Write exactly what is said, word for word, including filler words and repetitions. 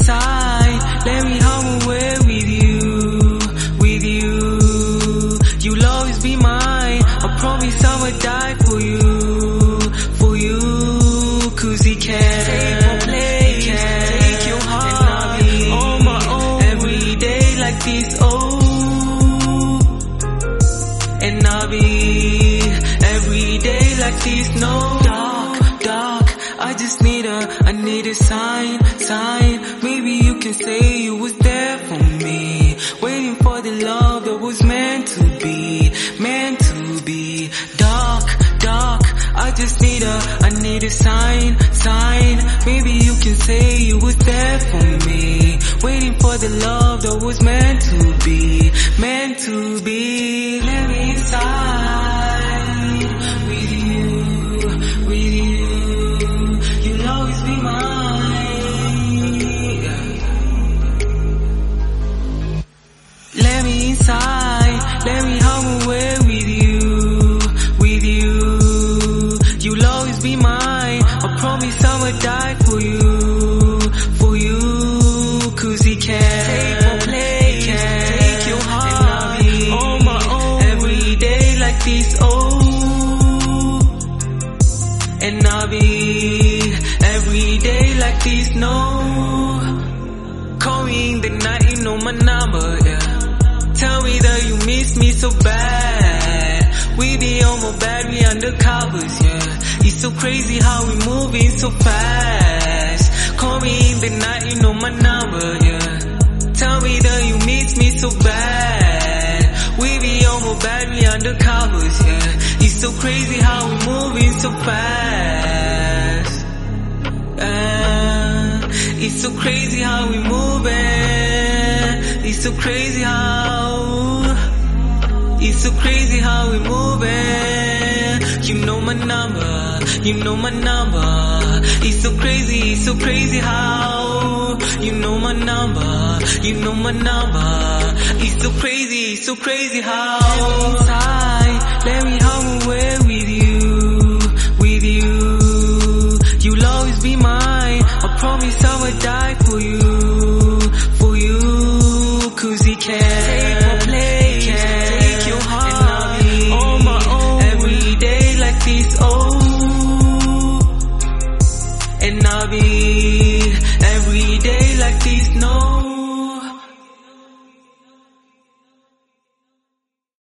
inside, let me hum away with you, with you. You'll always be mine, I promise I'ma die for you, for you. Cause he can take my place, he can take your heart, and I'll be on my own every day like this, oh. And I'll be every day like this, no. Dark, dark, I just need a, I need a sign, sign. Maybe you can say you was there for me, waiting for the love that was meant to be, meant to be. Dark, dark, I just need a, I need a sign, sign. Maybe you can say you was there for me, waiting for the love that was meant to be, meant to be. Let me inside with you, with you. You'll always be mine. Let me inside, let me hum away with you, with you. You'll always be mine, I promise I'ma die for you, for you. Cause he can take my place, he can take your heart, and I'll be on my own every day like this, oh. And I'll be every day like this, no. Call me in the night, you know my number, yeah. Tell me that you miss me so bad. We be on my bed, we undercovers, yeah. It's so crazy how we moving so fast. Call me in the night, you know my number, yeah. Tell me that you miss me so bad. We be on my bed, we undercovers, yeah. It's so crazy how we moving so fast. Uh, it's so crazy how we moving. It's so crazy how, it's so crazy how we moving. You know my number, you know my number. It's so crazy, it's so crazy how, you know my number, you know my number. It's so crazy, it's so crazy how. Inside, let me hum away with you, with you. You'll always be mine, I promise I'ma die for you,